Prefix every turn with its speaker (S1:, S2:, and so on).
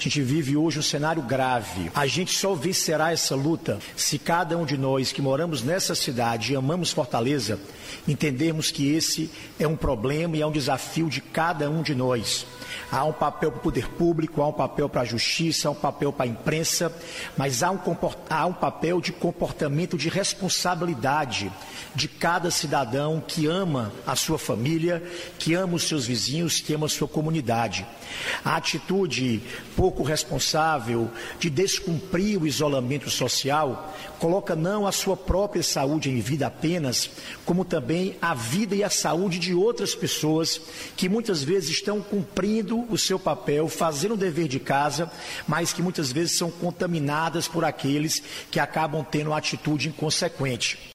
S1: gente vive hoje um cenário grave. A gente só vencerá essa luta se cada um de nós que moramos nessa cidade e amamos Fortaleza, entendermos que esse é um problema e é um desafio de cada um de nós. Há um papel para o poder público, há um papel para a justiça, há um papel para a imprensa, mas há um papel de comportamento de responsabilidade de cada cidadão que ama a sua família, que ama os seus vizinhos, que ama a sua comunidade. A atitude pouco responsável de descumprir o isolamento social coloca não a sua própria saúde em vida apenas, como também a vida e a saúde de outras pessoas que muitas vezes estão cumprindo o seu papel, fazendo o dever de casa, mas que muitas vezes são contaminadas por aqueles que acabam tendo uma atitude inconsequente.